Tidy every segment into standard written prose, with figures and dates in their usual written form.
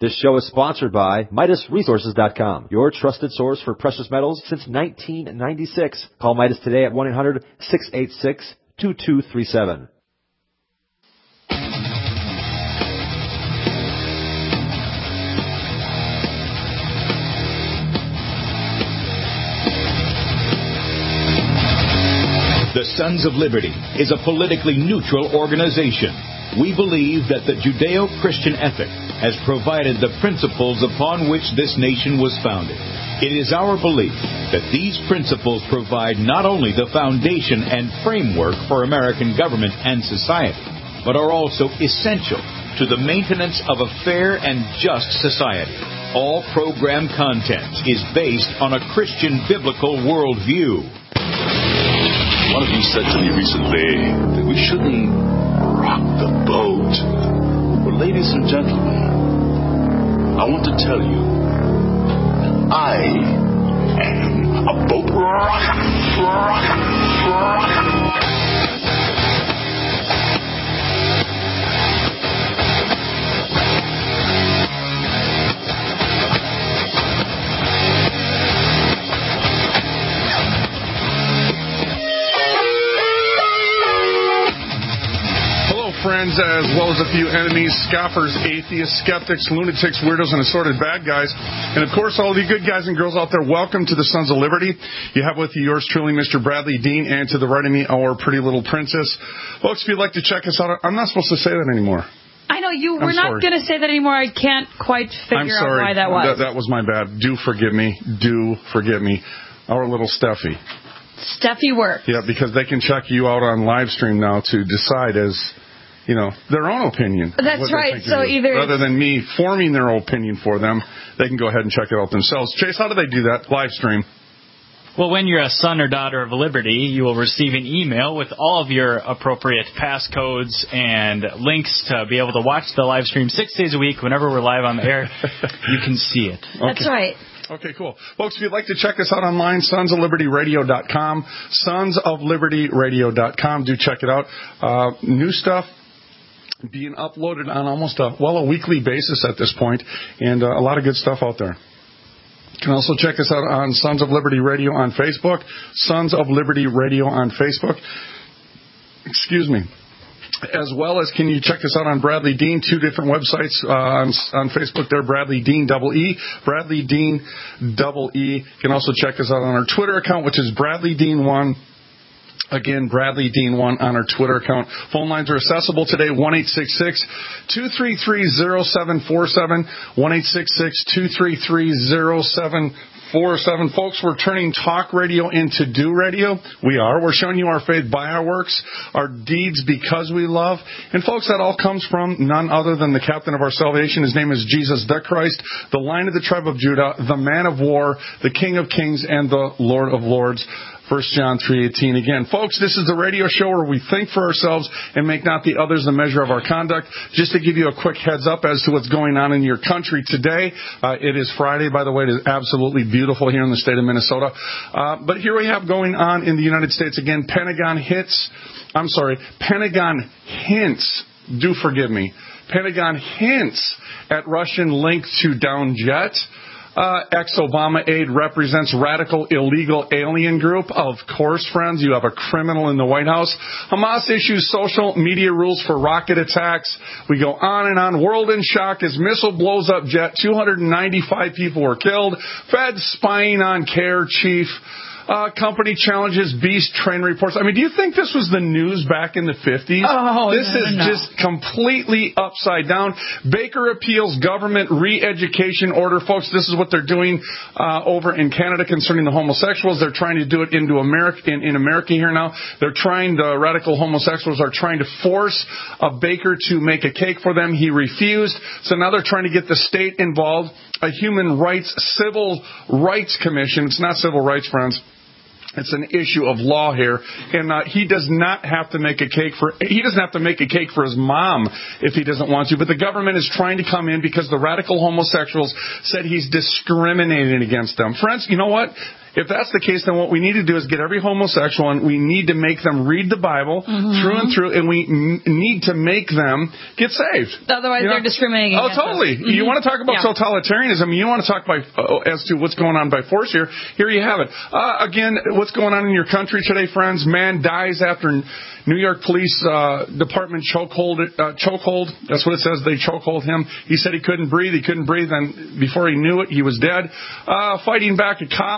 This show is sponsored by MidasResources.com, your trusted source for precious metals since 1996. Call Midas today at 1-800-686-2237. The Sons of Liberty is a politically neutral organization. We believe that the Judeo-Christian ethic has provided the principles upon which this nation was founded. It is our belief that these principles provide not only the foundation and framework for American government and society, but are also essential to the maintenance of a fair and just society. All program content is based on a Christian biblical worldview. One of you said to me recently that we shouldn't rock the boat. Well, ladies and gentlemen, I want to tell you that I am a boat rocker. Friends, as well as a few enemies, scoffers, atheists, skeptics, lunatics, weirdos, and assorted bad guys. And, of course, all of you good guys and girls out there, welcome to the Sons of Liberty. You have with you yours truly, Mr. Bradley Dean, and to the right of me, our pretty little princess. Folks, if you'd like to check us out, I'm not supposed to say that anymore. I know you were not going to say that anymore. I can't quite figure out why that was. That was my bad. Do forgive me. Do forgive me. Our little Steffi. Steffi works. Yeah, because they can check you out on live stream now to decide as... their own opinion. That's right. So rather than me forming their own opinion for them, they can go ahead and check it out themselves. Chase, how do they do that? Live stream. Well, when you're a son or daughter of Liberty, you will receive an email with all of your appropriate passcodes and links to be able to watch the live stream 6 days a week. Whenever we're live on the air, you can see it. Okay. That's right. Okay, cool. Folks, if you'd like to check us out online, sonsoflibertyradio.com, sonsoflibertyradio.com. Do check it out. New stuff being uploaded on almost a weekly basis at this point, and a lot of good stuff out there. You can also check us out on Sons of Liberty Radio on Facebook, Sons of Liberty Radio on Facebook. Excuse me. As well as, can you check us out on Bradley Dean, 2 different websites on Facebook there, Bradley Dean EE, Bradley Dean EE. You can also check us out on our Twitter account, which is Bradley Dean 1. Again, Bradley Dean 1 on our Twitter account. Phone lines are accessible today, 1-866-233-0747, 1-866-233-0747. Folks, we're turning talk radio into do radio. We are. We're showing you our faith by our works, our deeds because we love. And, folks, that all comes from none other than the captain of our salvation. His name is Jesus the Christ, the Lion of the tribe of Judah, the man of war, the King of kings, and the Lord of lords. 1 John 3:18. Again, folks, this is the radio show where we think for ourselves and make not the others the measure of our conduct. Just to give you a quick heads up as to what's going on in your country today. It is Friday, by the way. It is absolutely beautiful here in the state of Minnesota. But here we have going on in the United States. Again, Pentagon hints. Do forgive me. Pentagon hints at Russian link to down jet. Ex-Obama aide represents radical illegal alien group. Of course, friends, you have a criminal in the White House. Hamas issues social media rules for rocket attacks. We go on and on. World in shock as missile blows up jet. 295 people were killed. Fed spying on CARE chief. Company challenges beast train reports. I mean, do you think this was the news back in the 50s? This is just completely upside down. Baker appeals government re-education order. Folks, this is what they're doing over in Canada concerning the homosexuals. They're trying to do it into America, in America here now. The radical homosexuals are trying to force a baker to make a cake for them. He refused. So now they're trying to get the state involved. A human rights, civil rights commission. It's not civil rights, friends. It's an issue of law here, and he does not have to make a cake for his mom if he doesn't want to. But the government is trying to come in because the radical homosexuals said he's discriminating against them. Friends, you know what? if that's the case, then what we need to do is get every homosexual, and we need to make them read the Bible through and through, and we need to make them get saved. Otherwise, they're discriminating against totally. us. You want to talk about totalitarianism, you want to talk as to what's going on by force here. Here you have it. Again, what's going on in your country today, friends? Man dies after New York Police Department chokehold. That's what it says. They chokehold him. He said he couldn't breathe. And before he knew it, he was dead. Fighting back a cop.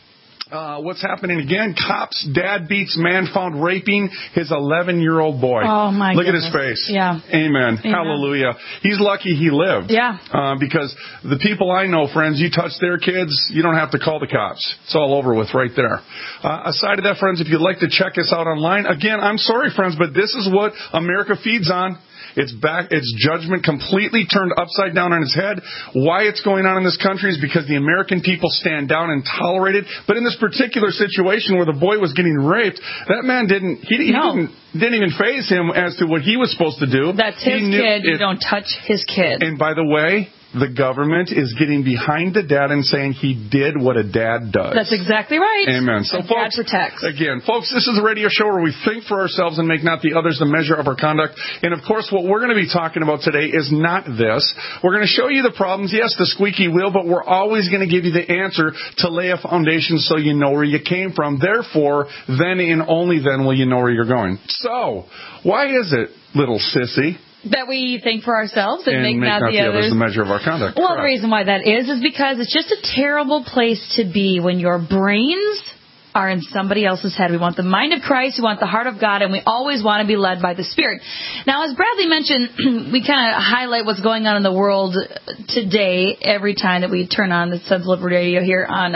What's happening again? Cops, dad beats man found raping his 11-year-old boy. Oh, my Look goodness. at his face. Yeah. Amen. Hallelujah. He's lucky he lived. Yeah. Because the people I know, friends, you touch their kids, you don't have to call the cops. It's all over with right there. Aside of that, friends, if you'd like to check us out online, again, I'm sorry, friends, but this is what America feeds on. It's judgment completely turned upside down on its head. Why it's going on in this country is because the American people stand down and tolerate it. But in this particular situation where the boy was getting raped, that man didn't even faze him as to what he was supposed to do. That's his kid. You don't touch his kid. And by the way, the government is getting behind the dad and saying he did what a dad does. That's exactly right. Amen. So, folks, dad protects. Again, folks, this is a radio show where we think for ourselves and make not the others the measure of our conduct. And, of course, what we're going to be talking about today is not this. We're going to show you the problems, yes, the squeaky wheel, but we're always going to give you the answer to lay a foundation so you know where you came from. Therefore, then and only then will you know where you're going. So, why is it, little sissy, that we think for ourselves and make not the others the measure of our conduct? Well, the reason why that is because it's just a terrible place to be when your brains are in somebody else's head. We want the mind of Christ, we want the heart of God, and we always want to be led by the Spirit. Now, as Bradley mentioned, we kind of highlight what's going on in the world today every time that we turn on the Sons of Liberty Radio here on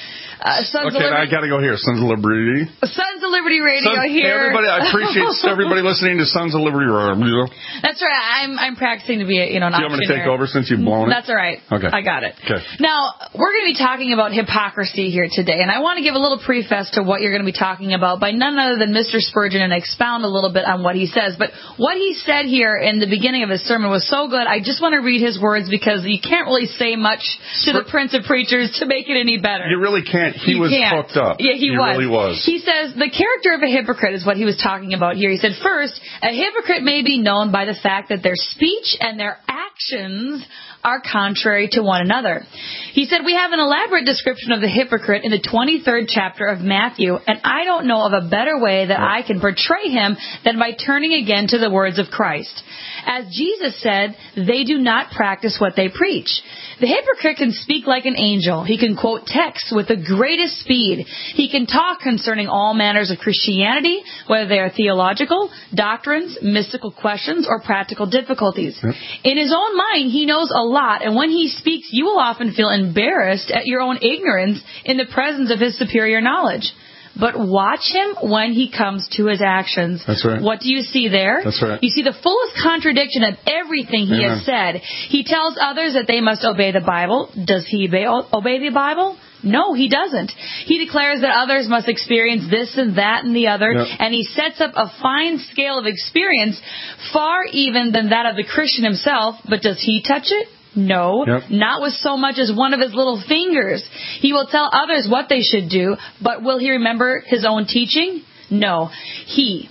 Sons of Liberty. I got to go here. Sons of Liberty. Sons of Liberty Radio here. Everybody, I appreciate everybody listening to Sons of Liberty Radio. That's right. I'm practicing to be an auctioneer. Do you want me to take over since you've blown it? That's all right. Okay. I got it. Okay. Now, we're going to be talking about hypocrisy here today, and I want to give a little preface to what you're going to be talking about by none other than Mr. Spurgeon and expound a little bit on what he says. But what he said here in the beginning of his sermon was so good, I just want to read his words because you can't really say much to the Prince of Preachers to make it any better. You really can't. He was hooked up. Yeah, he was. Really was. He says, the character of a hypocrite is what he was talking about here. He said, first, a hypocrite may be known by the fact that their speech and their actions are contrary to one another. He said, we have an elaborate description of the hypocrite in the 23rd chapter of Matthew, and I don't know of a better way that I can portray him than by turning again to the words of Christ. As Jesus said, they do not practice what they preach. The hypocrite can speak like an angel. He can quote texts with the greatest speed. He can talk concerning all manners of Christianity, whether they are theological, doctrines, mystical questions, or practical difficulties. Yep. In his own mind, he knows a lot, and when he speaks, you will often feel embarrassed at your own ignorance in the presence of his superior knowledge. But watch him when he comes to his actions. That's right. What do you see there? That's right. You see the fullest contradiction of everything he has said. He tells others that they must obey the Bible. Does he obey the Bible? No, he doesn't. He declares that others must experience this and that and the other, and he sets up a fine scale of experience, far even than that of the Christian himself. But does he touch it? No, not with so much as one of his little fingers. He will tell others what they should do, but will he remember his own teaching? No, he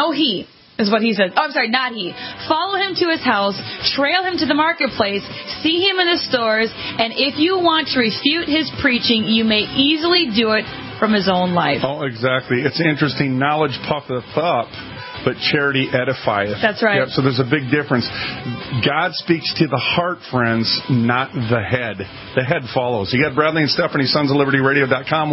is what he says. Oh, I'm sorry, not he. Follow him to his house, trail him to the marketplace, see him in the stores, and if you want to refute his preaching, you may easily do it from his own life. Oh, exactly. It's interesting. Knowledge puffeth up, but charity edifieth. That's right. Yep, so there's a big difference. God speaks to the heart, friends, not the head. The head follows. You got Bradley and Stephanie, sonsoflibertyradio.com,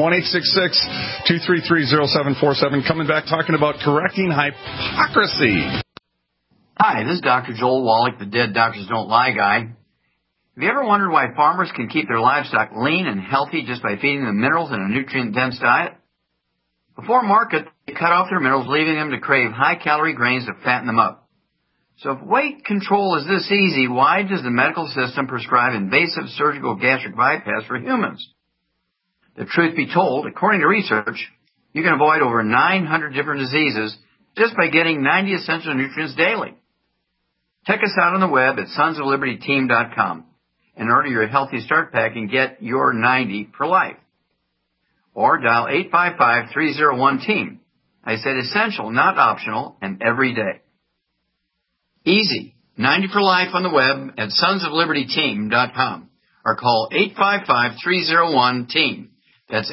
1-866-233-0747. Coming back talking about correcting hypocrisy. Hi, this is Dr. Joel Wallach, the Dead Doctors Don't Lie guy. Have you ever wondered why farmers can keep their livestock lean and healthy just by feeding them minerals in a nutrient-dense diet? Before market, they cut off their minerals, leaving them to crave high-calorie grains to fatten them up. So if weight control is this easy, why does the medical system prescribe invasive surgical gastric bypass for humans? The truth be told, according to research, you can avoid over 900 different diseases just by getting 90 essential nutrients daily. Check us out on the web at sonsoflibertyteam.com and order your Healthy Start Pack and get your 90 for life. or dial 855-301-TEAM. I said essential, not optional, and every day. Easy. 90 for life on the web at sonsoflibertyteam.com or call 855-301-TEAM. That's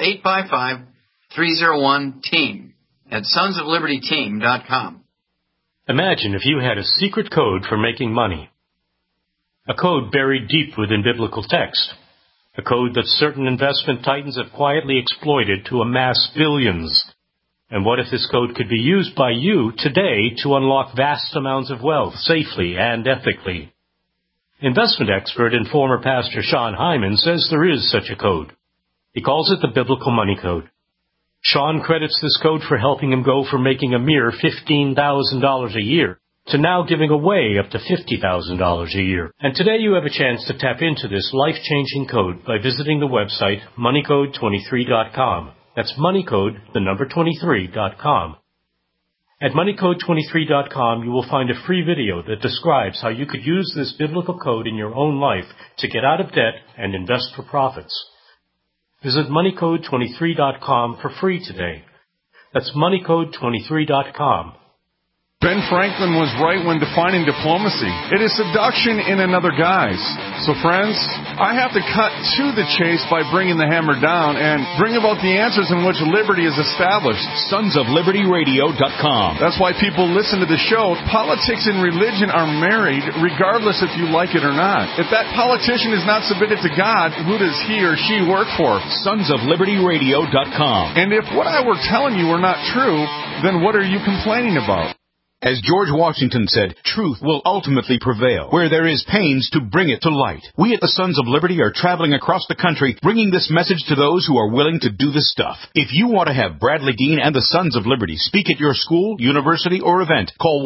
855-301-TEAM at sonsoflibertyteam.com. Imagine if you had a secret code for making money. A code buried deep within biblical text. A code that certain investment titans have quietly exploited to amass billions. And what if this code could be used by you today to unlock vast amounts of wealth safely and ethically? Investment expert and former pastor Sean Hyman says there is such a code. He calls it the Biblical Money Code. Sean credits this code for helping him go from making a mere $15,000 a year to now giving away up to $50,000 a year. And today you have a chance to tap into this life-changing code by visiting the website moneycode23.com. That's moneycode, the number 23.com. At moneycode23.com, you will find a free video that describes how you could use this biblical code in your own life to get out of debt and invest for profits. Visit moneycode23.com for free today. That's moneycode23.com. Ben Franklin was right when defining diplomacy. It is seduction in another guise. So friends, I have to cut to the chase by bringing the hammer down and bring about the answers in which liberty is established. SonsOfLibertyRadio.com. That's why people listen to the show. Politics and religion are married, regardless if you like it or not. If that politician is not submitted to God, who does he or she work for? SonsOfLibertyRadio.com. And if what I were telling you were not true, then what are you complaining about? As George Washington said, truth will ultimately prevail where there is pains to bring it to light. We at the Sons of Liberty are traveling across the country bringing this message to those who are willing to do the stuff. If you want to have Bradley Dean and the Sons of Liberty speak at your school, university, or event, call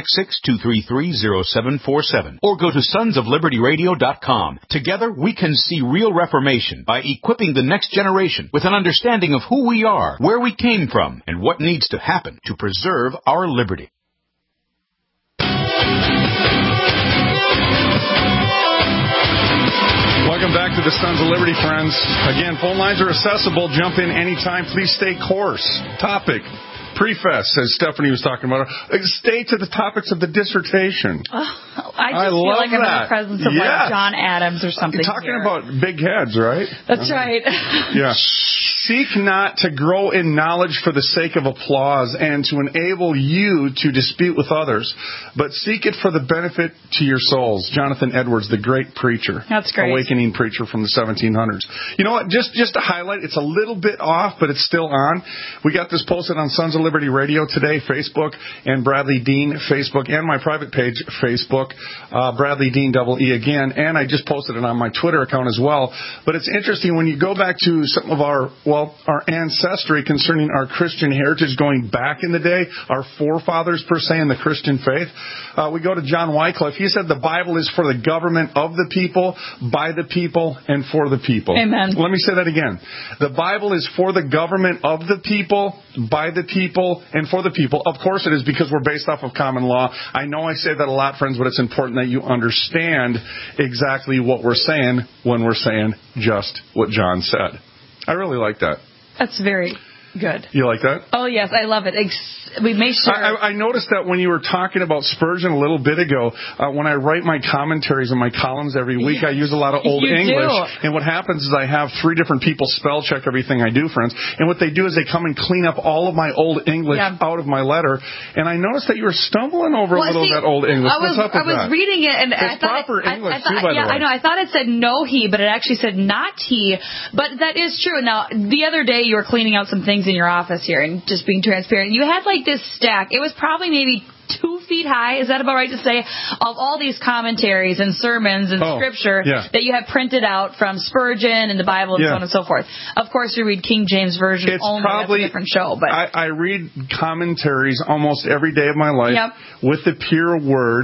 1-866-233-0747 or go to sonsoflibertyradio.com. Together, we can see real reformation by equipping the next generation with an understanding of who we are, where we came from, and what needs to happen to preserve our liberty. Welcome back to the Sons of Liberty, friends. Again, phone lines are accessible. Jump in anytime. Please stay course. Topic. Preface, as Stephanie was talking about. Stay to the topics of the dissertation. I just feel like I'm in the presence of like John Adams or something. You're talking about big heads, right? That's right. Yeah. Seek not to grow in knowledge for the sake of applause and to enable you to dispute with others, but seek it for the benefit to your souls. Jonathan Edwards, the great preacher. That's great. Awakening preacher from the 1700s. You know what? Just to highlight, it's a little bit off, but it's still on. We got this posted on Sons of Liberty Radio today, Facebook, and Bradley Dean, Facebook, and my private page, Facebook, Bradley Dean, double E again, and I just posted it on my Twitter account as well. But it's interesting when you go back to some of our ancestry concerning our Christian heritage going back in the day, our forefathers per se in the Christian faith. We go to John Wycliffe. He said the Bible is for the government of the people, by the people, and for the people. Amen. Let me say that again. The Bible is for the government of the people, by the people, and for the people. Of course it is, because we're based off of common law. I know I say that a lot, friends, but it's important that you understand exactly what we're saying when we're saying just what John said. I really like that. That's very good. You like that? Oh, yes, I love it. We make sure. I noticed that when you were talking about Spurgeon a little bit ago, when I write my commentaries and my columns every week, I use a lot of Old English. And what happens is I have 3 different people spell check everything I do, friends. And what they do is they come and clean up all of my Old English out of my letter. And I noticed that you were stumbling over a little of that Old English. What's up with that? I was reading it, and it's I thought proper English, too, by the way. I know. I thought it said no he, but it actually said not he. But that is true. Now, the other day you were cleaning out some things in your office here and just being transparent. You had like this stack. It was probably maybe 2 feet high. Is that about right to say? Of all these commentaries and sermons and scripture that you have printed out from Spurgeon and the Bible and so on and so forth. Of course, you read King James Version only. That's a different show. But I read commentaries almost every day of my life with the pure word.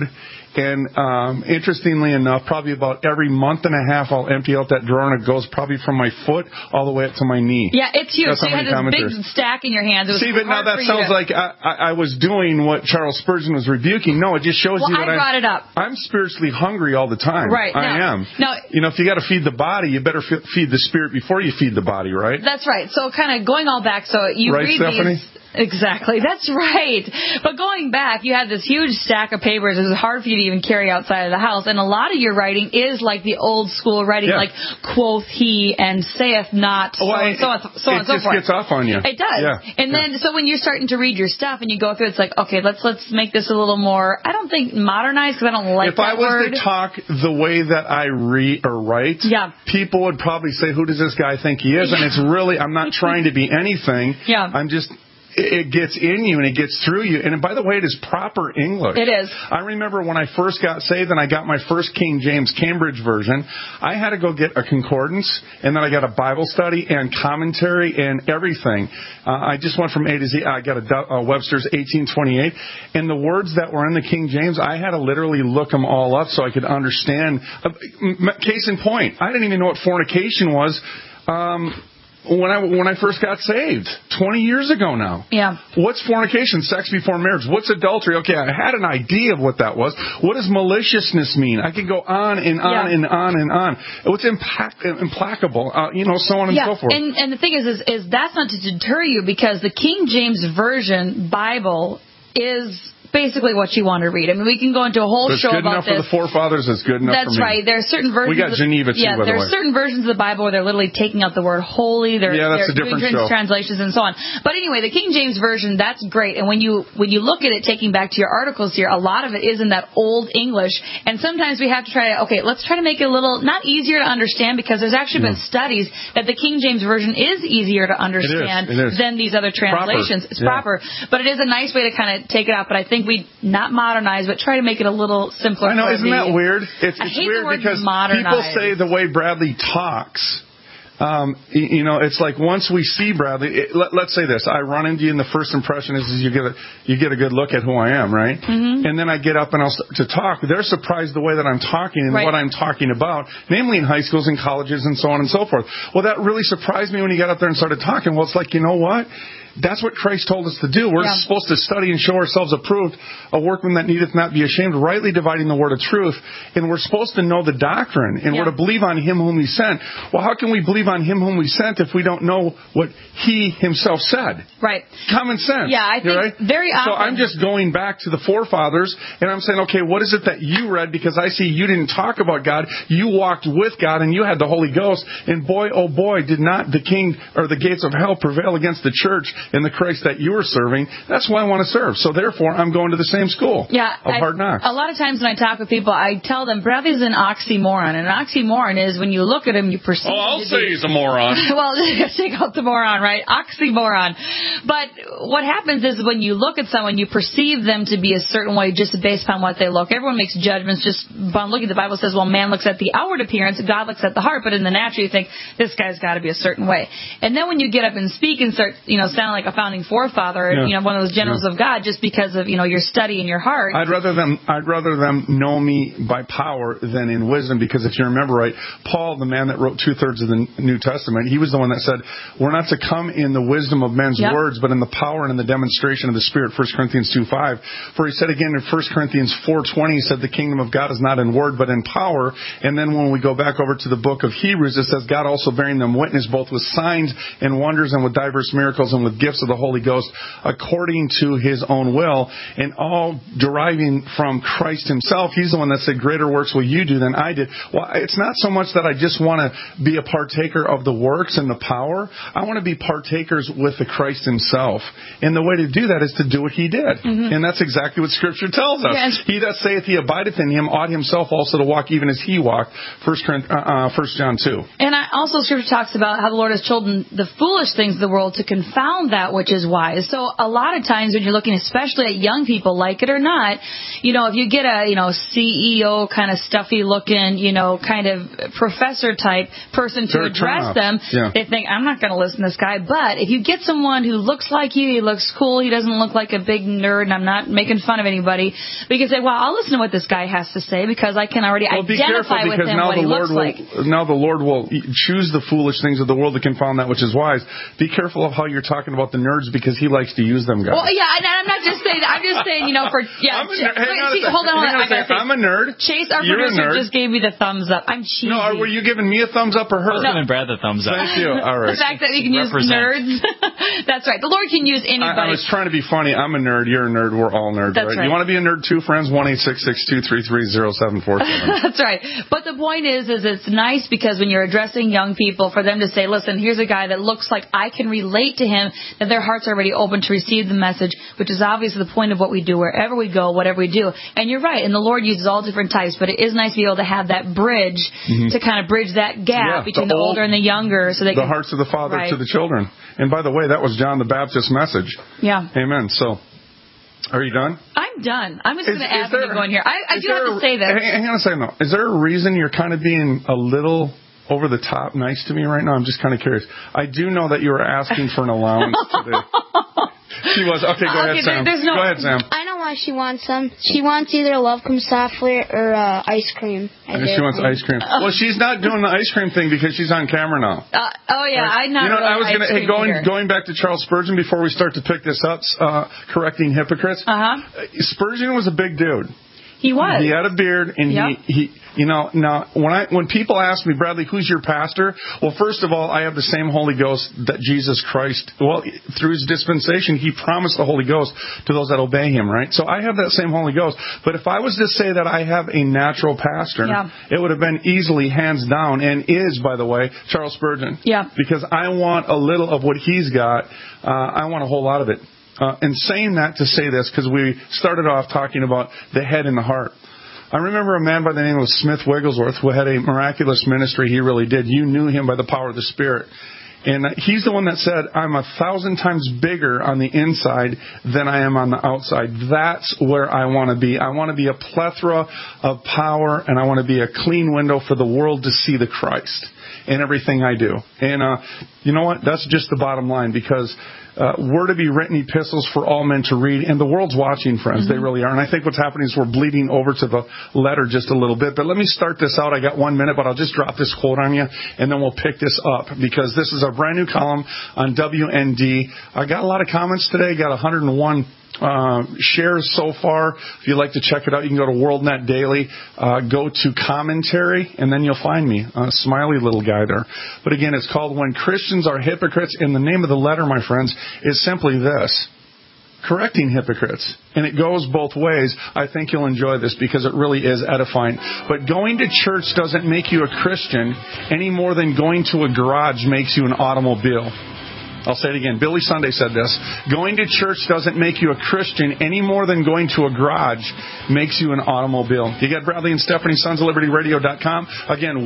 And interestingly enough, probably about every month and a half, I'll empty out that drawer, and it goes probably from my foot all the way up to my knee. Yeah, it's huge. That's so you had this big stack in your hands. It was See, but now that sounds like I was doing what Charles Spurgeon was rebuking. No, it just shows you that I brought it up. I'm spiritually hungry all the time. Right. I am. No, if you got to feed the body, you better feed the spirit before you feed the body, right? That's right. So kind of going all back, so you right, read Stephanie? these. Exactly. That's right. But going back, you had this huge stack of papers. It was hard for you to even carry outside of the house. And a lot of your writing is like the old school writing, like quoth he and saith not, so on and so forth. It just gets off on you. It does. Yeah. And then, so when you're starting to read your stuff and you go through, it's like, okay, let's make this a little more, I don't think modernized, because I don't like that word. If I was to talk the way that I read or write, people would probably say, who does this guy think he is? And it's really, I'm not trying to be anything. I'm just... It gets in you and it gets through you. And by the way, it is proper English. It is. I remember when I first got saved and I got my first King James Cambridge version, I had to go get a concordance, and then I got a Bible study and commentary and everything. I just went from A to Z. I got a Webster's 1828. And the words that were in the King James, I had to literally look them all up so I could understand. Case in point, I didn't even know what fornication was. When I first got saved, 20 years ago now. Yeah. What's fornication? Sex before marriage. What's adultery? Okay, I had an idea of what that was. What does maliciousness mean? I could go on and on and on and on. What's implacable? So on and so forth. And the thing is that's not to deter you, because the King James Version Bible is basically what you want to read. I mean, we can go into a whole show about this. It's good enough for the forefathers. It's good enough for me. That's right. There are certain versions. We got Geneva too, by the way. There are certain versions of the Bible where they're literally taking out the word holy. They're that's a different doing translations and so on. But anyway, the King James Version, that's great. And when you look at it, taking back to your articles here, a lot of it is in that old English. And sometimes we have to let's try to make it a little, not easier to understand, because there's actually been studies that the King James Version is easier to understand than these other translations. It's proper. But it is a nice way to kind of take it out. But I think we not modernize, but try to make it a little simpler. I know, isn't that weird? It's weird because modernize. People say the way Bradley talks. It's like once we see Bradley, let's say this, I run into you and the first impression is you get a good look at who I am, right? Mm-hmm. And then I get up and I'll start to talk. They're surprised the way that I'm talking and what I'm talking about, namely in high schools and colleges and so on and so forth. Well, that really surprised me when you got up there and started talking. Well, it's like, you know what? That's what Christ told us to do. We're supposed to study and show ourselves approved, a workman that needeth not be ashamed, rightly dividing the word of truth. And we're supposed to know the doctrine, and we're to believe on him whom he sent. Well, how can we believe on him whom we sent if we don't know what he himself said? Right. Common sense. Yeah, I think very often. So I'm just going back to the forefathers, and I'm saying, okay, what is it that you read? Because I see you didn't talk about God. You walked with God, and you had the Holy Ghost. And boy, oh boy, did not the king or the gates of hell prevail against the church and the Christ that you were serving. That's why I want to serve. So therefore, I'm going to the same school of Hard Knocks. A lot of times when I talk with people, I tell them, Bradley's an oxymoron. And an oxymoron is when you look at him, you perceive I'll say he's a moron. Well, take out the moron, right? Oxymoron. But what happens is when you look at someone, you perceive them to be a certain way just based upon what they look. Everyone makes judgments just upon looking. The Bible says, well, man looks at the outward appearance, God looks at the heart. But in the natural, you think, this guy's got to be a certain way. And then when you get up and speak and start, sounding like a founding forefather, one of those generals of God, just because of, your study in your heart. I'd rather them know me by power than in wisdom, because if you remember right, Paul, the man that wrote 2/3 of the New Testament, he was the one that said, we're not to come in the wisdom of men's words, but in the power and in the demonstration of the Spirit, 1 Corinthians 2:5. For he said again in 1 Corinthians 4:20, he said, the kingdom of God is not in word, but in power. And then when we go back over to the book of Hebrews, it says, God also bearing them witness, both with signs and wonders and with diverse miracles and with gifts of the Holy Ghost, according to his own will, and all deriving from Christ himself. He's the one that said, greater works will you do than I did. Well, it's not so much that I just want to be a partaker of the works and the power. I want to be partakers with the Christ himself. And the way to do that is to do what he did. Mm-hmm. And that's exactly what Scripture tells us. Yes. He that saith he abideth in him ought himself also to walk even as he walked. 1 John 2. And also Scripture talks about how the Lord has chosen the foolish things of the world to confound found that which is wise. So a lot of times when you're looking, especially at young people, like it or not, if you get a, CEO kind of stuffy looking, kind of professor type person to address them, they think, I'm not going to listen to this guy. But if you get someone who looks like you, he looks cool, he doesn't look like a big nerd, and I'm not making fun of anybody, but you can say, well, I'll listen to what this guy has to say because I can already identify with him what he looks like. Now the Lord will choose the foolish things of the world to confound that which is wise. Be careful of how you're talking about the nerds because he likes to use them, guys. Well, yeah, and I'm not just saying, I'm just saying, hold on. I'm a nerd. Chase, our producer, just gave me the thumbs up. I'm cheesy. No, were you giving me a thumbs up or her? I was giving Brad the thumbs up. Thank you. All right. The fact that you can use nerds. That's right. The Lord can use anybody. I was trying to be funny. I'm a nerd. You're a nerd. We're all nerds. That's right. You want to be a nerd too, friends? 1-866-233-0747. That's right. But the point is it's nice because when you're addressing young people, for them to say, listen, here's a guy that looks like I can relate to him, that their hearts are already open to receive the message, which is obviously the point of what we do, wherever we go, whatever we do. And you're right, and the Lord uses all different types, but it is nice to be able to have that bridge to kind of bridge that gap between the older and the younger. So the hearts of the Father to the children. And by the way, that was John the Baptist's message. Yeah. Amen. So, are you done? I'm done. I'm just going to ask you to go in here. I do have to say this. Hang on a second, though. Is there a reason you're kind of being a little over the top nice to me right now? I'm just kind of curious. I do know that you were asking for an allowance today. She was. Okay, go ahead, Sam. Go ahead, Sam. I know why she wants some. She wants either Love Comes Softly or ice cream. She wants ice cream. Well, she's not doing the ice cream thing because she's on camera now. I'm not. I was going back to Charles Spurgeon before we start to pick this up, correcting hypocrites. Spurgeon was a big dude. He was. He had a beard, and he now when people ask me, Bradley, who's your pastor? Well, first of all, I have the same Holy Ghost that Jesus Christ, through his dispensation, he promised the Holy Ghost to those that obey him, right? So I have that same Holy Ghost. But if I was to say that I have a natural pastor, it would have been easily, hands down, and is, by the way, Charles Spurgeon. Yeah. Because I want a little of what he's got. I want a whole lot of it. And saying that to say this, because we started off talking about the head and the heart. I remember a man by the name of Smith Wigglesworth who had a miraculous ministry. He really did. You knew him by the power of the Spirit. And he's the one that said, I'm 1,000 times bigger on the inside than I am on the outside. That's where I want to be. I want to be a plethora of power, and I want to be a clean window for the world to see the Christ in everything I do. And you know what? That's just the bottom line, because we're to be written epistles for all men to read, and the world's watching, friends. They really are. And I think what's happening is we're bleeding over to the letter just a little bit. But let me start this out. I got 1 minute, but I'll just drop this quote on you, and then we'll pick this up, because this is a brand new column on WND. I got a lot of comments today. Got 101 shares so far. If you'd like to check it out, you can go to WorldNet Daily, go to commentary, and then you'll find me, a smiley little guy there. But again, it's called When Christians Are Hypocrites, and the name of the letter, my friends, is simply this: Correcting Hypocrites. And it goes both ways. I think you'll enjoy this because it really is edifying. But going to church doesn't make you a Christian any more than going to a garage makes you an automobile. I'll say it again. Billy Sunday said this: going to church doesn't make you a Christian any more than going to a garage makes you an automobile. You got Bradley and Stephanie, Sons of Liberty Radio.com. Again,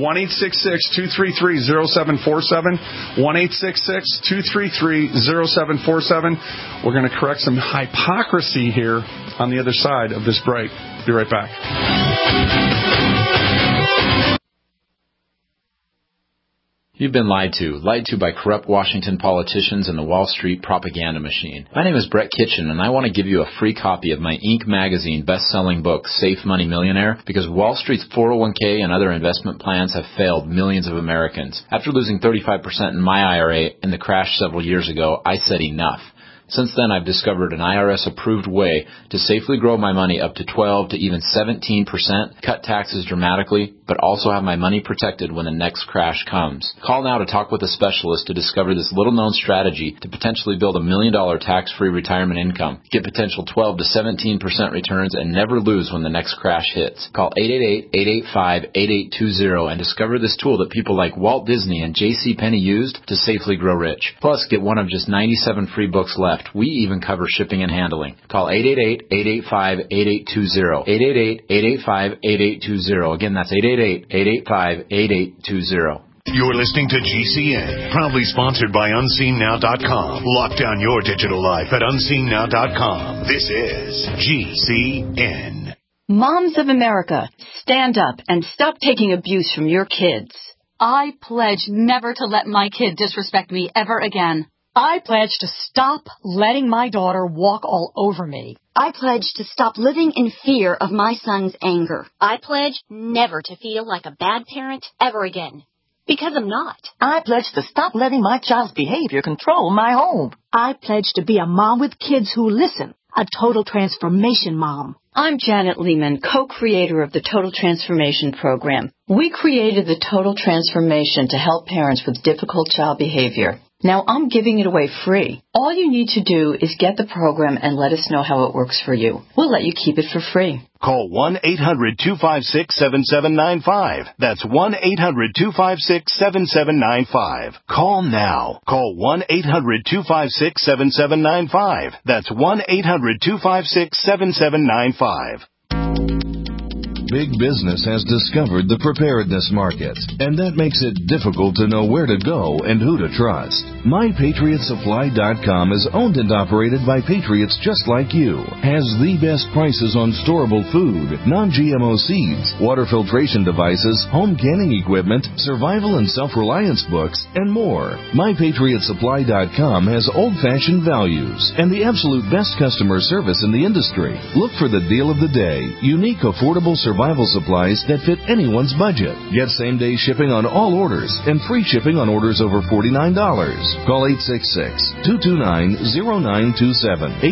1-866-233-0747. 1-866-233-0747. We're going to correct some hypocrisy here on the other side of this break. Be right back. You've been lied to by corrupt Washington politicians and the Wall Street propaganda machine. My name is Brett Kitchen, and I want to give you a free copy of my Inc. magazine best-selling book, Safe Money Millionaire, because Wall Street's 401k and other investment plans have failed millions of Americans. After losing 35% in my IRA in the crash several years ago, I said enough. Since then, I've discovered an IRS-approved way to safely grow my money up to 12 to even 17%, cut taxes dramatically, but also have my money protected when the next crash comes. Call now to talk with a specialist to discover this little-known strategy to potentially build $1 million tax-free retirement income. Get potential 12 to 17% returns and never lose when the next crash hits. Call 888-885-8820 and discover this tool that people like Walt Disney and J.C. Penney used to safely grow rich. Plus, get one of just 97 free books left. We even cover shipping and handling. Call 888-885-8820. 888-885-8820. Again, that's 888-885-8820. You're listening to GCN, proudly sponsored by UnseenNow.com. Lock down your digital life at UnseenNow.com. This is GCN. Moms of America, stand up and stop taking abuse from your kids. I pledge never to let my kid disrespect me ever again. I pledge to stop letting my daughter walk all over me. I pledge to stop living in fear of my son's anger. I pledge never to feel like a bad parent ever again. Because I'm not. I pledge to stop letting my child's behavior control my home. I pledge to be a mom with kids who listen, a total transformation mom. I'm Janet Lehman, co-creator of the Total Transformation Program. We created the Total Transformation to help parents with difficult child behavior. Now I'm giving it away free. All you need to do is get the program and let us know how it works for you. We'll let you keep it for free. Call 1-800-256-7795. That's 1-800-256-7795. Call now. Call 1-800-256-7795. That's 1-800-256-7795. Big business has discovered the preparedness market, and that makes it difficult to know where to go and who to trust. MyPatriotSupply.com is owned and operated by patriots just like you, has the best prices on storable food, non-GMO seeds, water filtration devices, home canning equipment, survival and self-reliance books, and more. MyPatriotSupply.com has old-fashioned values and the absolute best customer service in the industry. Look for the deal of the day, unique, affordable survival supplies that fit anyone's budget. Get same-day shipping on all orders and free shipping on orders over $49. Call 866-229-0927,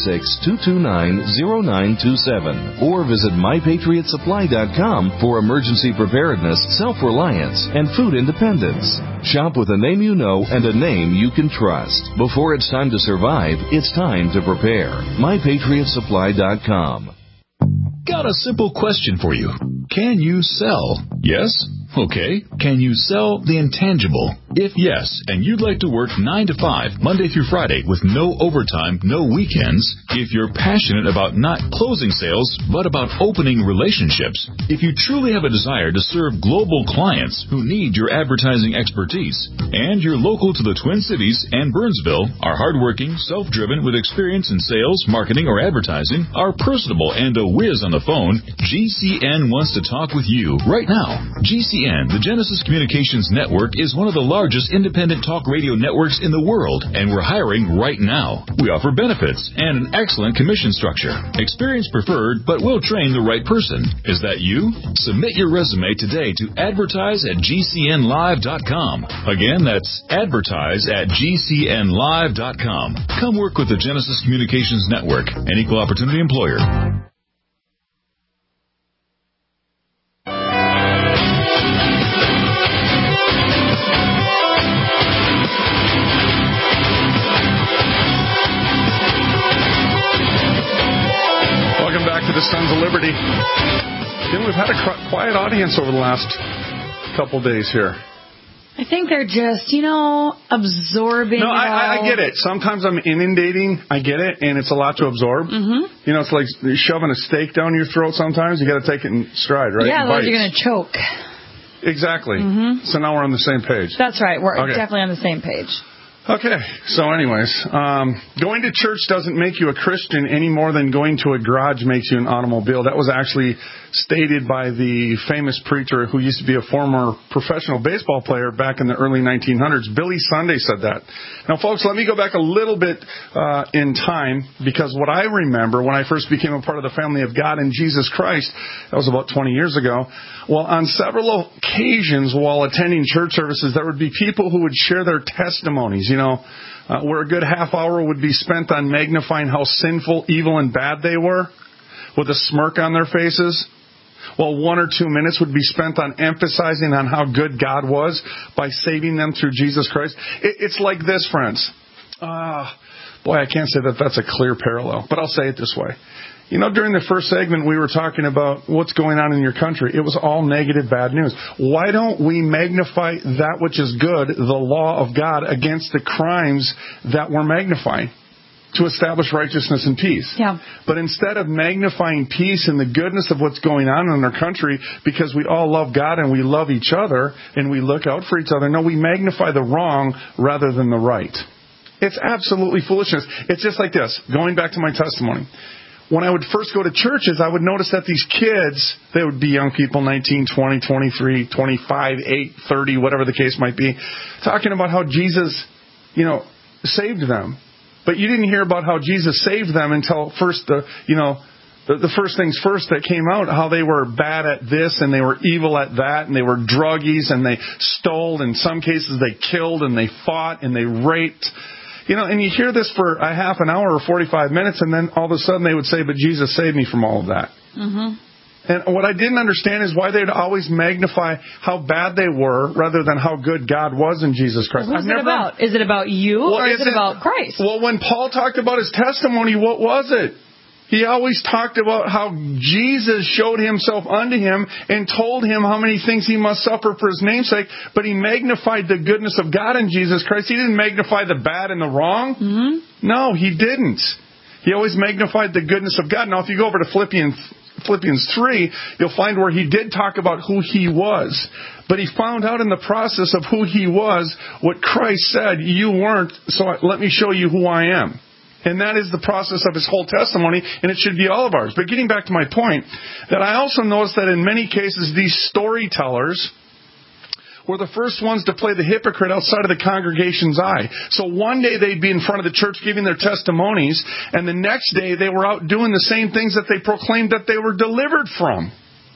866-229-0927, or visit MyPatriotSupply.com for emergency preparedness, self-reliance, and food independence. Shop with a name you know and a name you can trust. Before it's time to survive, it's time to prepare. MyPatriotSupply.com. Got a simple question for you. Can you sell? Yes? Okay. Can you sell the intangible? If yes, and you'd like to work 9 to 5, Monday through Friday, with no overtime, no weekends, if you're passionate about not closing sales, but about opening relationships, if you truly have a desire to serve global clients who need your advertising expertise, and you're local to the Twin Cities and Burnsville, are hardworking, self-driven, with experience in sales, marketing, or advertising, are personable and a whiz on the phone, GCN wants to talk with you right now. GCN, the Genesis Communications Network, is one of the largest independent talk radio networks in the world, and we're hiring right now. We offer benefits and an excellent commission structure. Experience preferred, but we'll train the right person. Is that you? Submit your resume today to advertise@gcnlive.com. Again, that's advertise@gcnlive.com. Come work with the Genesis Communications Network, an equal opportunity employer. The Sons of Liberty. Again, we've had a quiet audience over the last couple days here. I think they're just, absorbing. No, I get it. Sometimes I'm inundating. I get it, and it's a lot to absorb. Mm-hmm. It's like shoving a steak down your throat sometimes. You got to take it in stride, right? Yeah, otherwise you're going to choke. Exactly. Mm-hmm. So now we're on the same page. That's right. We're definitely on the same page. Okay, so anyways, going to church doesn't make you a Christian any more than going to a garage makes you an automobile. That was actually stated by the famous preacher who used to be a former professional baseball player back in the early 1900s. Billy Sunday said that. Now, folks, let me go back a little bit in time, because what I remember when I first became a part of the family of God in Jesus Christ, that was about 20 years ago, well, on several occasions while attending church services, there would be people who would share their testimonies, where a good half hour would be spent on magnifying how sinful, evil, and bad they were, with a smirk on their faces. Well, 1 or 2 minutes would be spent on emphasizing on how good God was by saving them through Jesus Christ. It's like this, friends. Boy, I can't say that that's a clear parallel, but I'll say it this way. During the first segment, we were talking about what's going on in your country. It was all negative, bad news. Why don't we magnify that which is good, the law of God, against the crimes that we're magnifying? to establish righteousness and peace. Yeah. But instead of magnifying peace and the goodness of what's going on in our country because we all love God and we love each other and we look out for each other, no, we magnify the wrong rather than the right. It's absolutely foolishness. It's just like this. Going back to my testimony. When I would first go to churches, I would notice that these kids, they would be young people, 19, 20, 23, 25, 8, 30, whatever the case might be, talking about how Jesus, saved them. But you didn't hear about how Jesus saved them until first the first things first that came out, how they were bad at this and they were evil at that and they were druggies and they stole. In some cases they killed and they fought and they raped. And you hear this for a half an hour or 45 minutes and then all of a sudden they would say, but Jesus saved me from all of that. Mm-hmm. And what I didn't understand is why they'd always magnify how bad they were rather than how good God was in Jesus Christ. Who's it about? Is it about you or is it about Christ? Well, when Paul talked about his testimony, what was it? He always talked about how Jesus showed himself unto him and told him how many things he must suffer for his name's sake, but he magnified the goodness of God in Jesus Christ. He didn't magnify the bad and the wrong. Mm-hmm. No, he didn't. He always magnified the goodness of God. Now, if you go over to Philippians 3, you'll find where he did talk about who he was. But he found out in the process of who he was what Christ said, you weren't, so let me show you who I am. And that is the process of his whole testimony, and it should be all of ours. But getting back to my point, that I also noticed that in many cases these storytellers were the first ones to play the hypocrite outside of the congregation's eye. So one day they'd be in front of the church giving their testimonies, and the next day they were out doing the same things that they proclaimed that they were delivered from.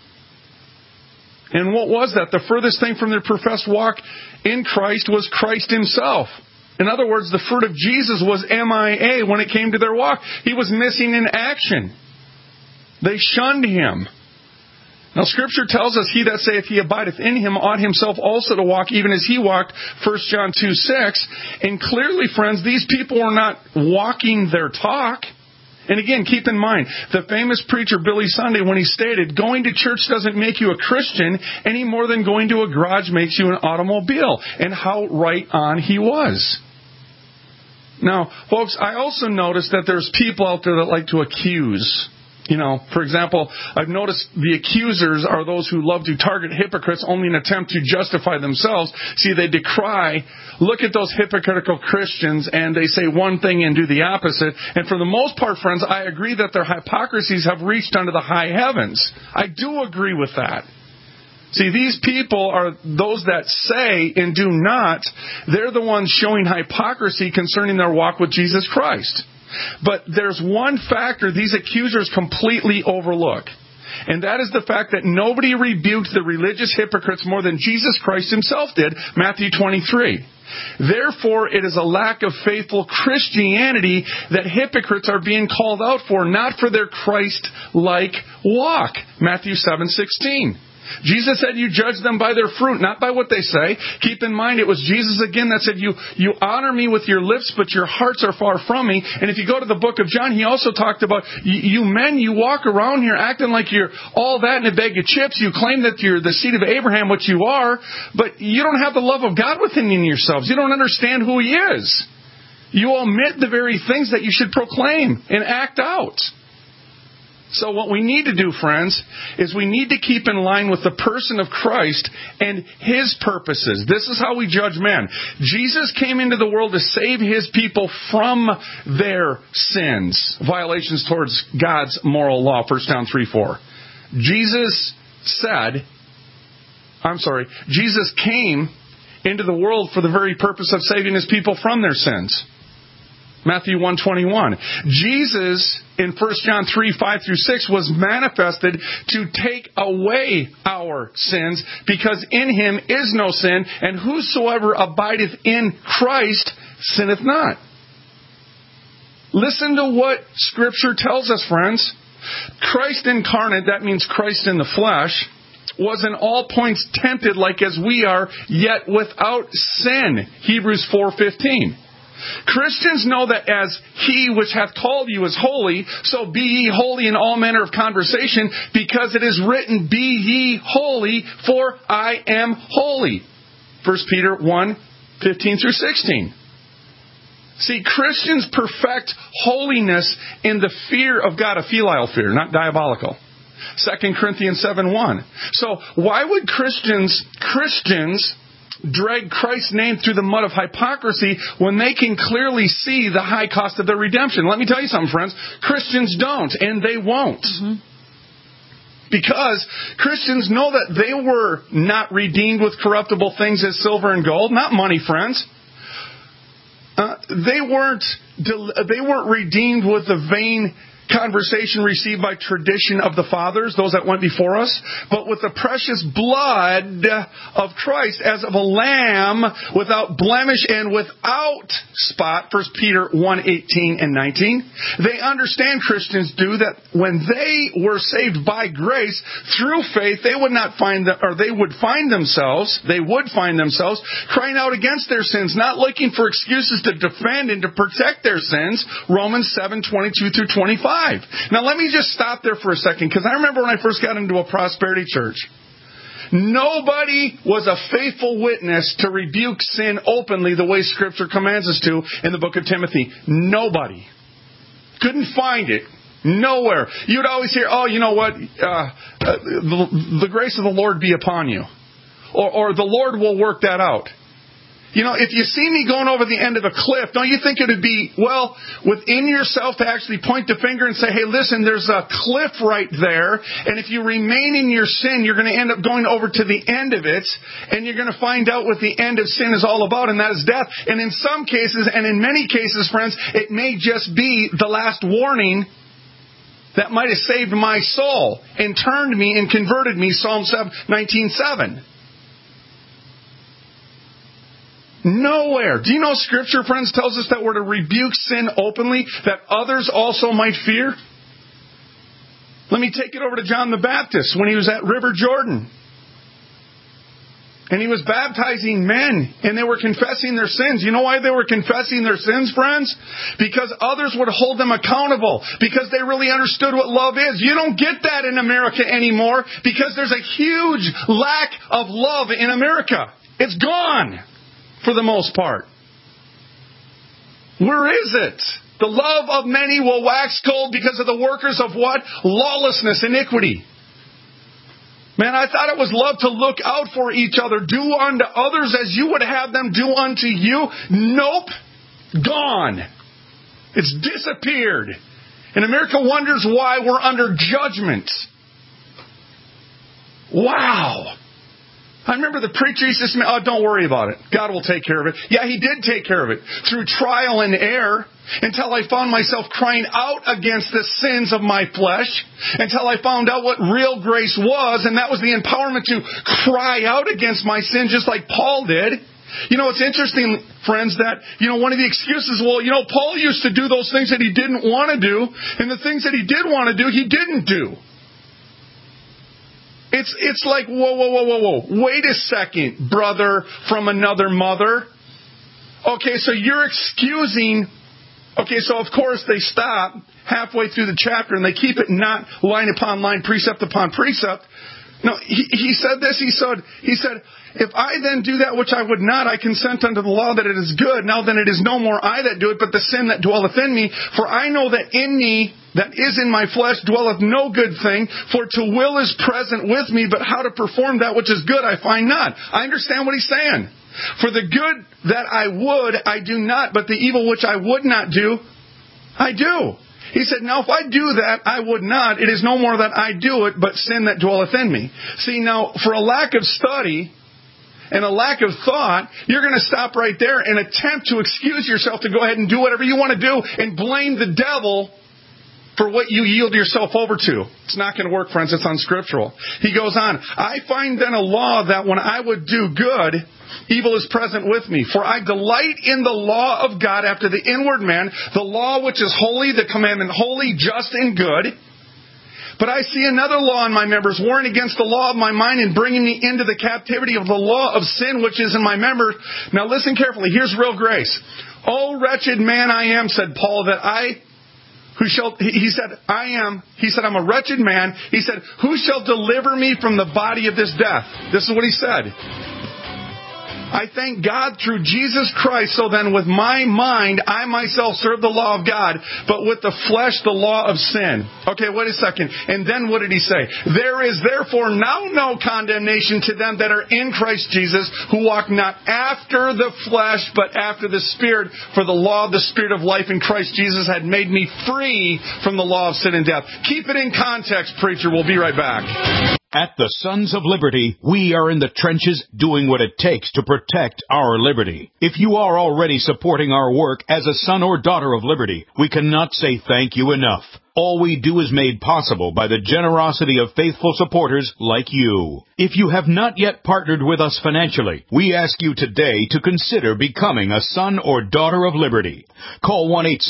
And what was that? The furthest thing from their professed walk in Christ was Christ himself. In other words, the fruit of Jesus was MIA when it came to their walk. He was missing in action. They shunned him. Now, Scripture tells us, he that saith he abideth in him ought himself also to walk even as he walked, 1 John 2:6. And clearly, friends, these people are not walking their talk. And again, keep in mind, the famous preacher Billy Sunday, when he stated, going to church doesn't make you a Christian any more than going to a garage makes you an automobile. And how right on he was. Now, folks, I also noticed that there's people out there that like to accuse. For example, I've noticed the accusers are those who love to target hypocrites only in an attempt to justify themselves. See, they decry, look at those hypocritical Christians, and they say one thing and do the opposite. And for the most part, friends, I agree that their hypocrisies have reached unto the high heavens. I do agree with that. See, these people are those that say and do not. They're the ones showing hypocrisy concerning their walk with Jesus Christ. But there's one factor these accusers completely overlook. And that is the fact that nobody rebuked the religious hypocrites more than Jesus Christ himself did, Matthew 23. Therefore, it is a lack of faithful Christianity that hypocrites are being called out for, not for their Christ-like walk, Matthew 7:16. Jesus said you judge them by their fruit, not by what they say. Keep in mind, it was Jesus again that said, you honor me with your lips, but your hearts are far from me. And if you go to the book of John, he also talked about, you men, you walk around here acting like you're all that in a bag of chips. You claim that you're the seed of Abraham, which you are, but you don't have the love of God within yourselves. You don't understand who he is. You omit the very things that you should proclaim and act out. So what we need to do, friends, is we need to keep in line with the person of Christ and his purposes. This is how we judge men. Jesus came into the world to save his people from their sins, violations towards God's moral law, 1 John 3:4. Jesus came into the world for the very purpose of saving his people from their sins. Matthew 1:21. Jesus, in 1 John 3:5-6, was manifested to take away our sins, because in him is no sin, and whosoever abideth in Christ sinneth not. Listen to what Scripture tells us, friends. Christ incarnate, that means Christ in the flesh, was in all points tempted like as we are, yet without sin. Hebrews 4:15. Christians know that as he which hath called you is holy, so be ye holy in all manner of conversation, because it is written, be ye holy, for I am holy. 1 Peter 1:15-16. See, Christians perfect holiness in the fear of God, a filial fear, not diabolical. 2 Corinthians 7:1. So why would Christians drag Christ's name through the mud of hypocrisy when they can clearly see the high cost of their redemption? Let me tell you something, friends. Christians don't, and they won't. Mm-hmm. Because Christians know that they were not redeemed with corruptible things as silver and gold, not money, friends. They weren't redeemed with the vain conversation received by tradition of the fathers, those that went before us, but with the precious blood of Christ as of a lamb without blemish and without spot, 1 Peter 1:18 and 19. They understand, Christians do, that when they were saved by grace through faith, they would find themselves crying out against their sins, not looking for excuses to defend and to protect their sins. Romans 7:22 through 25. Now let me just stop there for a second, because I remember when I first got into a prosperity church, nobody was a faithful witness to rebuke sin openly the way Scripture commands us to in the book of Timothy. Nobody. Couldn't find it. Nowhere. You'd always hear, oh, you know what, the grace of the Lord be upon you. Or the Lord will work that out. You know, if you see me going over the end of a cliff, don't you think it would be, within yourself to actually point the finger and say, hey, listen, there's a cliff right there, and if you remain in your sin, you're going to end up going over to the end of it, and you're going to find out what the end of sin is all about, and that is death. And in some cases, and in many cases, friends, it may just be the last warning that might have saved my soul and turned me and converted me, Psalm 19:7. Nowhere. Do you know Scripture, friends, tells us that we're to rebuke sin openly, that others also might fear? Let me take it over to John the Baptist when he was at River Jordan. And he was baptizing men, and they were confessing their sins. You know why they were confessing their sins, friends? Because others would hold them accountable. Because they really understood what love is. You don't get that in America anymore because there's a huge lack of love in America. It's gone. For the most part. Where is it? The love of many will wax cold because of the workers of what? Lawlessness, iniquity. Man, I thought it was love to look out for each other. Do unto others as you would have them do unto you. Nope. Gone. It's disappeared. And America wonders why we're under judgment. Wow. I remember the preacher used to say, oh, don't worry about it. God will take care of it. Yeah, He did take care of it. Through trial and error, until I found myself crying out against the sins of my flesh, until I found out what real grace was, and that was the empowerment to cry out against my sin just like Paul did. You know, it's interesting, friends, that, one of the excuses, Paul used to do those things that he didn't want to do, and the things that he did want to do, he didn't do. It's like, whoa. Wait a second, brother from another mother. Okay, so you're excusing. Okay, so of course they stop halfway through the chapter and they keep it not line upon line, precept upon precept. No, he said this. He said, if I then do that which I would not, I consent unto the law that it is good. Now then it is no more I that do it, but the sin that dwelleth in me. For I know that in me, that is in my flesh, dwelleth no good thing. For to will is present with me, but how to perform that which is good I find not. I understand what he's saying. For the good that I would, I do not, but the evil which I would not do, I do. He said, now if I do that, I would not. It is no more that I do it, but sin that dwelleth in me. See, now, for a lack of study and a lack of thought, you're going to stop right there and attempt to excuse yourself to go ahead and do whatever you want to do and blame the devil for what you yield yourself over to. It's not going to work, friends. It's unscriptural. He goes on, I find then a law that when I would do good, evil is present with me. For I delight in the law of God after the inward man, the law which is holy, the commandment holy, just, and good. But I see another law in my members, warring against the law of my mind and bringing me into the captivity of the law of sin which is in my members. Now listen carefully. Here's real grace. Oh, wretched man I am, said Paul, he said, I'm a wretched man. He said, who shall deliver me from the body of this death? This is what he said. I thank God through Jesus Christ. So then with my mind, I myself serve the law of God, but with the flesh, the law of sin. Okay, wait a second. And then what did he say? There is therefore now no condemnation to them that are in Christ Jesus, who walk not after the flesh, but after the Spirit. For the law of the Spirit of life in Christ Jesus had made me free from the law of sin and death. Keep it in context, preacher. We'll be right back. At the Sons of Liberty, we are in the trenches doing what it takes to protect our liberty. If you are already supporting our work as a son or daughter of liberty, we cannot say thank you enough. All we do is made possible by the generosity of faithful supporters like you. If you have not yet partnered with us financially, we ask you today to consider becoming a son or daughter of liberty. Call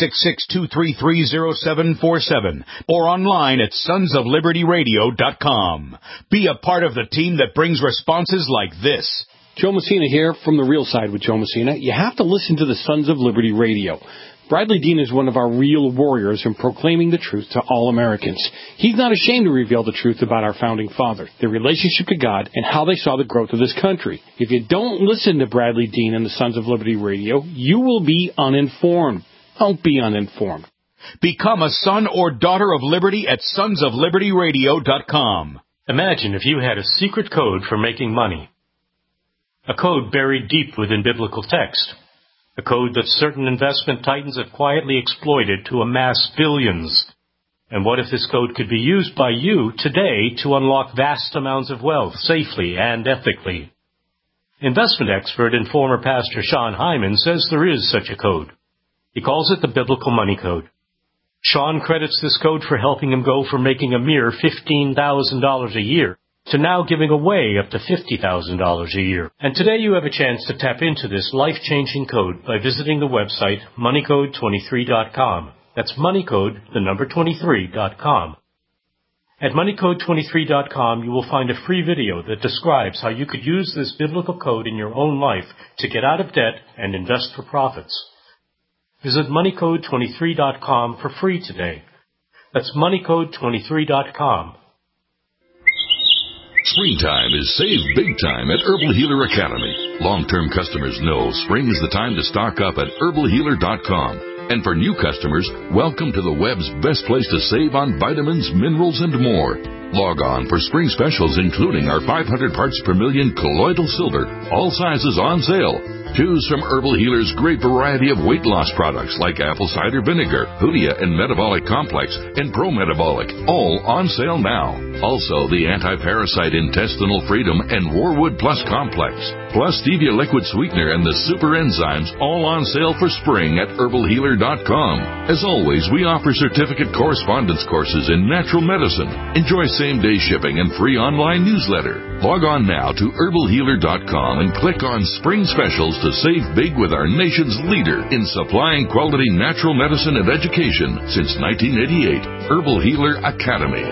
1-866-233-0747 or online at sonsoflibertyradio.com. Be a part of the team that brings responses like this. Joe Messina here from The Real Side with Joe Messina. You have to listen to the Sons of Liberty Radio. Bradley Dean is one of our real warriors in proclaiming the truth to all Americans. He's not ashamed to reveal the truth about our founding fathers, their relationship to God, and how they saw the growth of this country. If you don't listen to Bradley Dean and the Sons of Liberty Radio, you will be uninformed. Don't be uninformed. Become a son or daughter of liberty at sonsoflibertyradio.com. Imagine if you had a secret code for making money. A code buried deep within biblical text. A code that certain investment titans have quietly exploited to amass billions. And what if this code could be used by you today to unlock vast amounts of wealth safely and ethically? Investment expert and former pastor Sean Hyman says there is such a code. He calls it the Biblical Money Code. Sean credits this code for helping him go from making a mere $15,000 a year to now giving away up to $50,000 a year. And today you have a chance to tap into this life-changing code by visiting the website moneycode23.com. That's moneycode, the number 23.com. At moneycode23.com, you will find a free video that describes how you could use this biblical code in your own life to get out of debt and invest for profits. Visit moneycode23.com for free today. That's moneycode23.com. Springtime is save big time at Herbal Healer Academy. Long-term customers know spring is the time to stock up at herbalhealer.com. And for new customers, welcome to the web's best place to save on vitamins, minerals, and more. Log on for spring specials, including our 500 parts per million colloidal silver, all sizes on sale. Choose from Herbal Healer's great variety of weight loss products like apple cider vinegar, Hoodia and Metabolic Complex, and Pro-Metabolic, all on sale now. Also, the Anti-Parasite Intestinal Freedom and Warwood Plus Complex, plus Stevia Liquid Sweetener and the Super Enzymes, all on sale for spring at herbalhealer.com. As always, we offer certificate correspondence courses in natural medicine. Enjoy same-day shipping and free online newsletter. Log on now to herbalhealer.com and click on Spring Specials to save big with our nation's leader in supplying quality natural medicine and education since 1988, Herbal Healer Academy.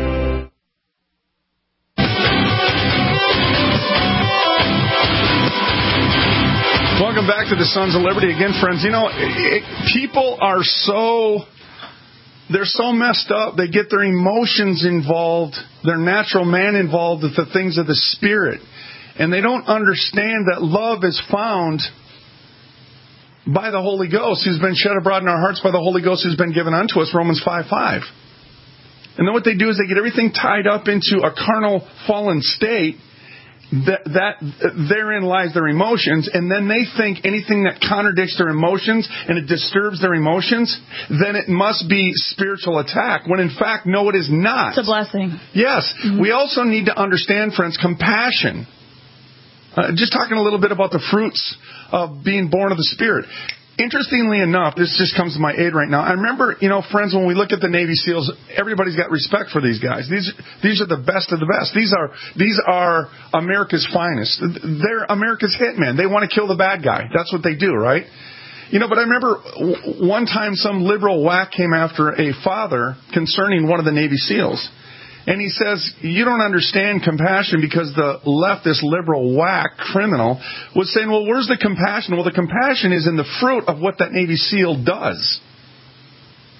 Welcome back to the Sons of Liberty again, friends. You know, people are they're so messed up. They get their emotions involved, their natural man involved with the things of the Spirit. And they don't understand that love is found by the Holy Ghost, who's been shed abroad in our hearts by the Holy Ghost who's been given unto us, Romans 5:5. And then what they do is they get everything tied up into a carnal, fallen state. That therein lies their emotions, and then they think anything that contradicts their emotions and it disturbs their emotions, then it must be spiritual attack, when in fact, no, it is not. It's a blessing. Yes. Mm-hmm. We also need to understand, friends, compassion. Just talking a little bit about the fruits of being born of the Spirit. Interestingly enough, this just comes to my aid right now. I remember, friends, when we look at the Navy SEALs, everybody's got respect for these guys. These are the best of the best. These are America's finest. They're America's hitmen. They want to kill the bad guy. That's what they do, right? But I remember one time some liberal whack came after a father concerning one of the Navy SEALs. And he says, you don't understand compassion, because the leftist liberal whack criminal was saying, well, where's the compassion? Well, the compassion is in the fruit of what that Navy SEAL does.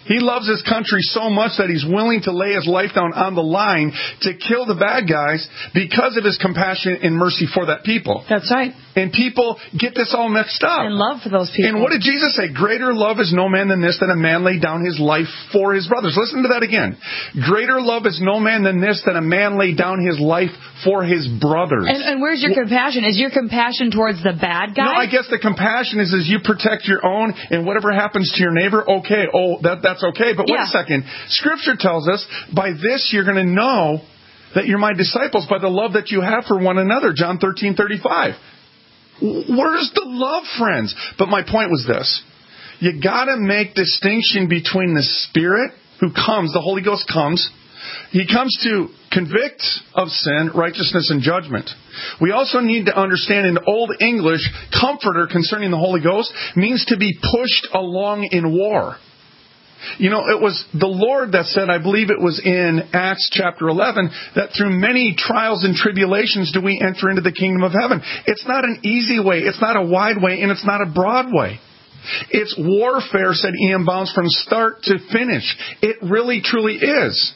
He loves his country so much that he's willing to lay his life down on the line to kill the bad guys because of his compassion and mercy for that people. That's right. And people get this all mixed up. And love for those people. And what did Jesus say? Greater love is no man than this, that a man lay down his life for his brothers. Listen to that again. Greater love is no man than this, that a man lay down his life for his brothers. And where's your compassion? Is your compassion towards the bad guy? No, I guess the compassion is you protect your own, and whatever happens to your neighbor, okay, that's okay. But wait a second. Scripture tells us, by this you're going to know that you're my disciples, by the love that you have for one another. John 13:35. Where's the love, friends? But my point was this. You got to make distinction between the Spirit who comes, the Holy Ghost comes. He comes to convict of sin, righteousness, and judgment. We also need to understand in Old English, comforter concerning the Holy Ghost means to be pushed along in war. You know, it was the Lord that said, I believe it was in Acts chapter 11, that through many trials and tribulations do we enter into the kingdom of heaven. It's not an easy way, it's not a wide way, and it's not a broad way. It's warfare, said E.M. Bounds, from start to finish. It really, truly is.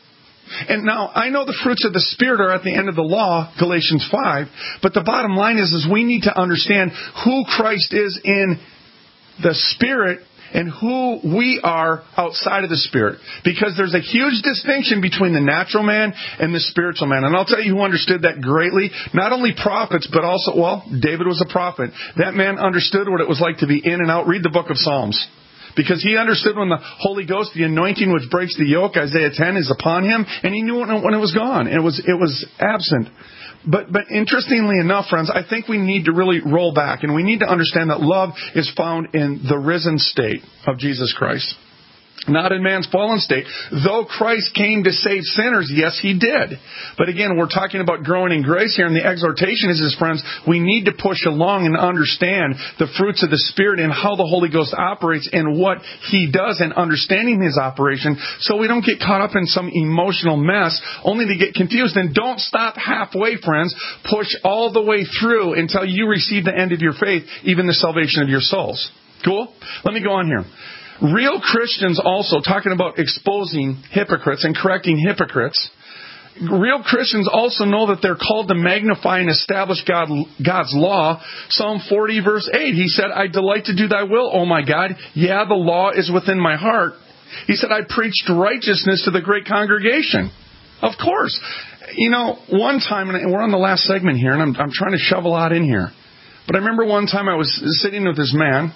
And now, I know the fruits of the Spirit are at the end of the law, Galatians 5, but the bottom line is we need to understand who Christ is in the Spirit and who we are outside of the Spirit. Because there's a huge distinction between the natural man and the spiritual man. And I'll tell you who understood that greatly. Not only prophets, but also, David was a prophet. That man understood what it was like to be in and out. Read the book of Psalms. Because he understood when the Holy Ghost, the anointing which breaks the yoke, Isaiah 10, is upon him. And he knew when it was gone. It was absent. But interestingly enough, friends, I think we need to really roll back, and we need to understand that love is found in the risen state of Jesus Christ, not in man's fallen state. Though Christ came to save sinners, yes, He did. But again, we're talking about growing in grace here, and the exhortation is, friends, we need to push along and understand the fruits of the Spirit and how the Holy Ghost operates and what He does, and understanding His operation, so we don't get caught up in some emotional mess only to get confused. And don't stop halfway, friends. Push all the way through until you receive the end of your faith, even the salvation of your souls. Cool? Let me go on here. Real Christians also, talking about exposing hypocrites and correcting hypocrites, real Christians also know that they're called to magnify and establish God's law. Psalm 40 verse 8, he said, I delight to do thy will, O my God. Yeah, the law is within my heart. He said, I preached righteousness to the great congregation. Of course. You know, one time, and we're on the last segment here, and I'm trying to shove a lot in here. But I remember one time I was sitting with this man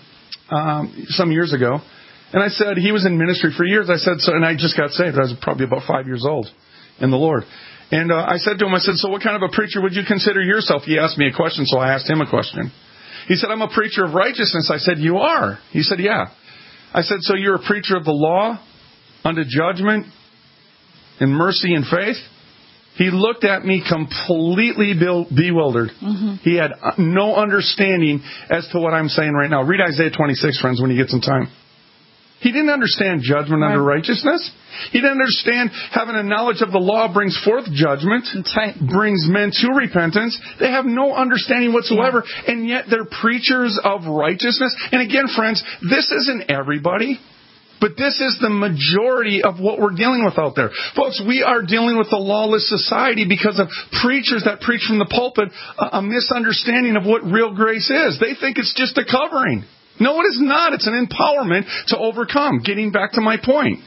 some years ago. And I said, he was in ministry for years. I said, and I just got saved. I was probably about 5 years old in the Lord. And I said to him, so what kind of a preacher would you consider yourself? He asked me a question, so I asked him a question. He said, I'm a preacher of righteousness. I said, you are? He said, yeah. I said, so you're a preacher of the law, unto judgment, and mercy and faith? He looked at me completely bewildered. Mm-hmm. He had no understanding as to what I'm saying right now. Read Isaiah 26, friends, when you get some time. He didn't understand judgment under righteousness. He didn't understand having a knowledge of the law brings forth judgment, brings men to repentance. They have no understanding whatsoever, and yet they're preachers of righteousness. And again, friends, this isn't everybody, but this is the majority of what we're dealing with out there. Folks, we are dealing with a lawless society because of preachers that preach from the pulpit a misunderstanding of what real grace is. They think it's just a covering. No, it is not. It's an empowerment to overcome. Getting back to my point.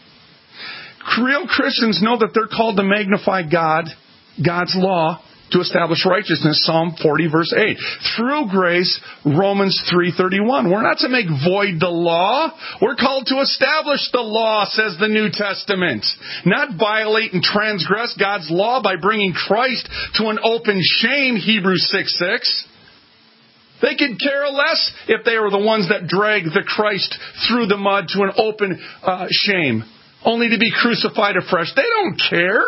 Real Christians know that they're called to magnify God's law, to establish righteousness, Psalm 40, verse 8. Through grace, Romans 3:31. We're not to make void the law. We're called to establish the law, says the New Testament. Not violate and transgress God's law by bringing Christ to an open shame, Hebrews 6:6. They could care less if they were the ones that dragged the Christ through the mud to an open shame, only to be crucified afresh. They don't care.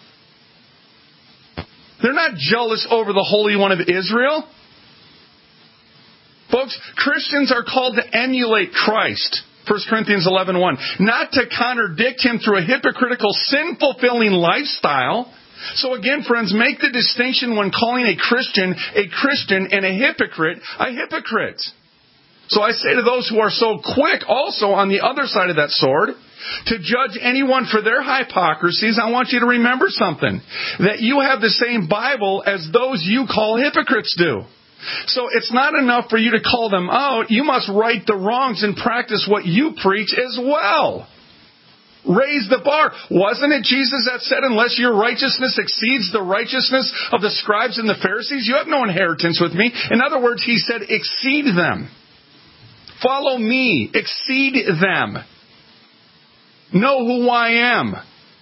They're not jealous over the Holy One of Israel. Folks, Christians are called to emulate Christ. 1 Corinthians 11:1. Not to contradict Him through a hypocritical, sin-fulfilling lifestyle. So again, friends, make the distinction when calling a Christian and a hypocrite a hypocrite. So I say to those who are so quick also on the other side of that sword to judge anyone for their hypocrisies, I want you to remember something. That you have the same Bible as those you call hypocrites do. So it's not enough for you to call them out. You must right the wrongs and practice what you preach as well. Raise the bar. Wasn't it Jesus that said, unless your righteousness exceeds the righteousness of the scribes and the Pharisees, you have no inheritance with me? In other words, he said, exceed them. Follow me. Exceed them. Know who I am.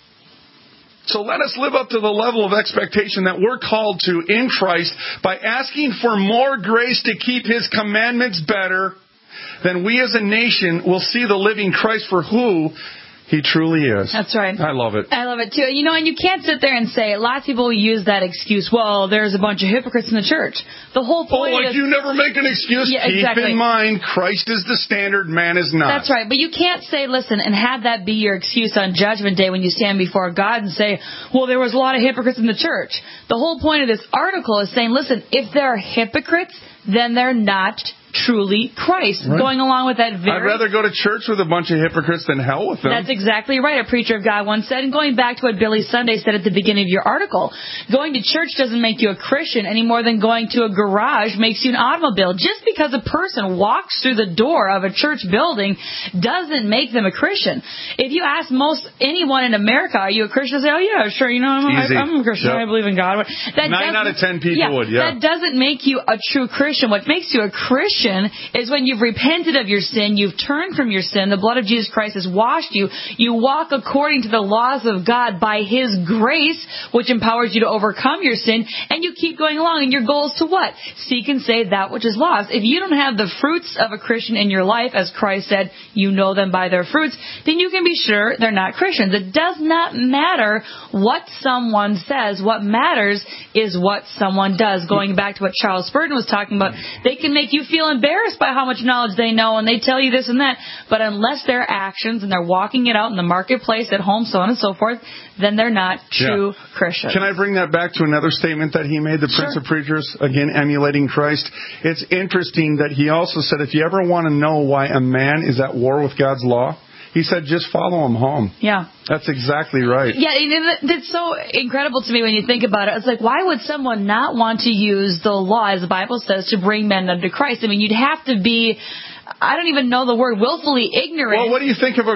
So let us live up to the level of expectation that we're called to in Christ by asking for more grace to keep His commandments better. Then we as a nation will see the living Christ for who He truly is. That's right. I love it. I love it too. You know, and you can't sit there and say, lots of people use that excuse, well, there's a bunch of hypocrites in the church. The whole point is... you never make an excuse. Yeah, exactly. Keep in mind, Christ is the standard, man is not. That's right. But you can't say, listen, and have that be your excuse on Judgment Day when you stand before God and say, well, there was a lot of hypocrites in the church. The whole point of this article is saying, listen, if there are hypocrites, then they're not truly Christ. Right. Going along with that I'd rather go to church with a bunch of hypocrites than hell with them. That's exactly right. A preacher of God once said, and going back to what Billy Sunday said at the beginning of your article, going to church doesn't make you a Christian any more than going to a garage makes you an automobile. Just because a person walks through the door of a church building doesn't make them a Christian. If you ask anyone in America, are you a Christian? They say, oh yeah, sure, I'm a Christian. Yep. I believe in God. 9 out of 10 people would, yeah. That doesn't make you a true Christian. What makes you a Christian is when you've repented of your sin, you've turned from your sin, the blood of Jesus Christ has washed you, you walk according to the laws of God by His grace, which empowers you to overcome your sin, and you keep going along, and your goal is to what? Seek and save that which is lost. If you don't have the fruits of a Christian in your life, as Christ said, you know them by their fruits, then you can be sure they're not Christians. It does not matter what someone says. What matters is what someone does. Going back to what Charles Spurgeon was talking about, they can make you feel embarrassed by how much knowledge they know, and they tell you this and that, but unless their actions and they're walking it out in the marketplace, at home, so on and so forth, then they're not true Christians. Can I bring that back to another statement that he made, the Prince of Preachers, again, emulating Christ? It's interesting that he also said, if you ever want to know why a man is at war with God's law, he said, just follow him home. Yeah. That's exactly right. Yeah, it's so incredible to me when you think about it. It's like, why would someone not want to use the law, as the Bible says, to bring men unto Christ? I mean, you'd have to be, I don't even know the word, willfully ignorant. Well, what do you think of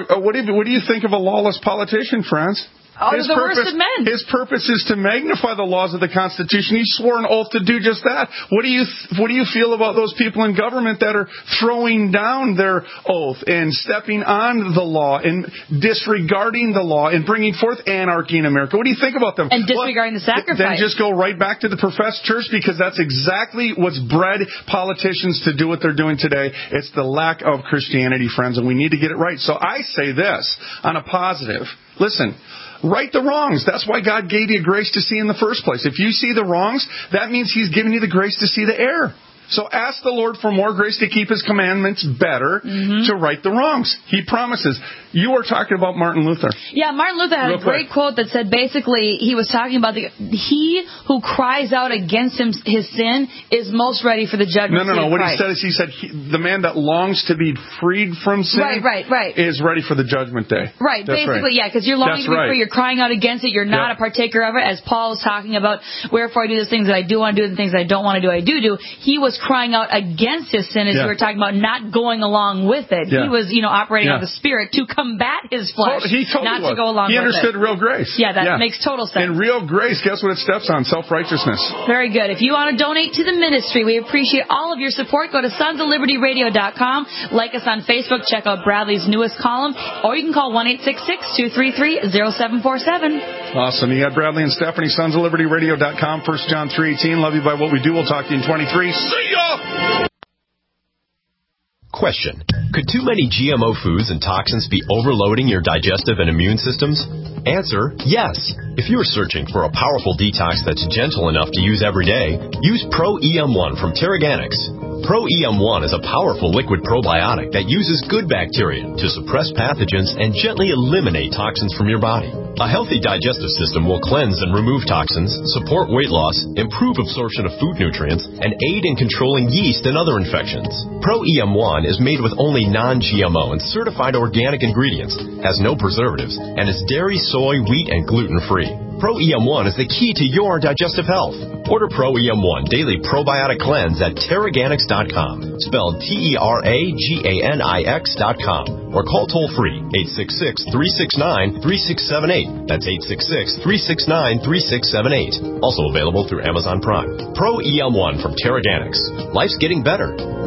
a lawless politician, friends? The worst of men. His purpose is to magnify the laws of the Constitution. He swore an oath to do just that. What do you feel about those people in government that are throwing down their oath and stepping on the law and disregarding the law and bringing forth anarchy in America? What do you think about them? And disregarding the sacrifice. Then just go right back to the professed church, because that's exactly what's bred politicians to do what they're doing today. It's the lack of Christianity, friends, and we need to get it right. So I say this on a positive. Listen. Right the wrongs. That's why God gave you grace to see in the first place. If you see the wrongs, that means He's given you the grace to see the error. So ask the Lord for more grace to keep His commandments better, to right the wrongs. He promises. You were talking about Martin Luther. Yeah, Martin Luther had a great quote that said, basically, he was talking about he who cries out against his sin is most ready for the judgment. No. What he said is, the man that longs to be freed from sin is ready for the judgment day. Right, That's basically, yeah, because you're longing to be free. You're crying out against it. You're not a partaker of it. As Paul was talking about, wherefore I do the things that I do want to do and the things that I don't want to do, I do. He was crying out against his sin, as you were talking about, not going along with it. He was, operating on the Spirit to combat his flesh, not to go along with it. He understood real grace. Yeah, that makes total sense. And real grace, guess what it steps on? Self-righteousness. Very good. If you want to donate to the ministry, we appreciate all of your support. Go to sonsoflibertyradio.com. Like us on Facebook. Check out Bradley's newest column. Or you can call 1-866-233-0747. Awesome. You got Bradley and Stephanie, sonsoflibertyradio.com, 1 John 3:18. Love you by what we do. We'll talk to you in 23. See ya! Question. Could too many GMO foods and toxins be overloading your digestive and immune systems? Answer, yes. If you're searching for a powerful detox that's gentle enough to use every day, use Pro-EM1 from Terraganics. Pro-EM1 is a powerful liquid probiotic that uses good bacteria to suppress pathogens and gently eliminate toxins from your body. A healthy digestive system will cleanse and remove toxins, support weight loss, improve absorption of food nutrients, and aid in controlling yeast and other infections. Pro-EM1 is made with only non-GMO and certified organic ingredients, has no preservatives, and is dairy, soy, wheat, and gluten-free. Pro-EM1 is the key to your digestive health. Order Pro-EM1 Daily Probiotic Cleanse at Teraganix.com, spelled Teraganix.com, or call toll-free 866-369-3678. That's 866-369-3678. Also available through Amazon Prime. Pro-EM1 from Teraganix. Life's getting better.